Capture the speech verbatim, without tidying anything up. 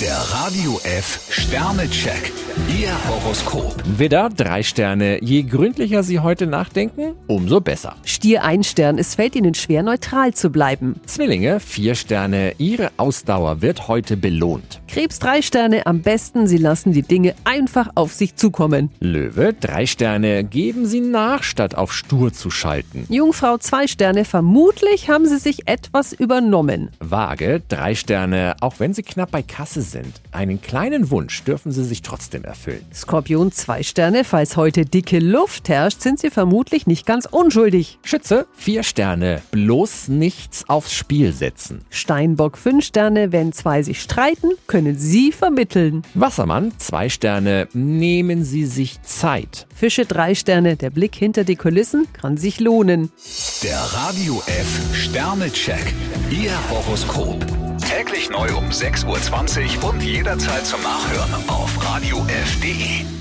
Der Radio F Sternecheck. Ihr Horoskop. Widder, drei Sterne. Je gründlicher Sie heute nachdenken, umso besser. Stier, ein Stern. Es fällt Ihnen schwer, neutral zu bleiben. Zwillinge, vier Sterne. Ihre Ausdauer wird heute belohnt. Krebs, drei Sterne. Am besten, Sie lassen die Dinge einfach auf sich zukommen. Löwe, drei Sterne. Geben Sie nach, statt auf stur zu schalten. Jungfrau, zwei Sterne. Vermutlich haben Sie sich etwas übernommen. Waage, drei Sterne. Auch wenn Sie knapp bei Kasse sind, einen kleinen Wunsch dürfen Sie sich trotzdem erfüllen. Skorpion, zwei Sterne. Falls heute dicke Luft herrscht, sind Sie vermutlich nicht ganz unschuldig. Schütze, vier Sterne. Bloß nichts aufs Spiel setzen. Steinbock, fünf Sterne. Wenn zwei sich streiten, können Sie vermitteln. Wassermann, zwei Sterne. Nehmen Sie sich Zeit. Fische, drei Sterne. Der Blick hinter die Kulissen kann sich lohnen. Der Radio F Sternecheck. Ihr Horoskop. Täglich neu um sechs Uhr zwanzig und jederzeit zum Nachhören auf radio f punkt de.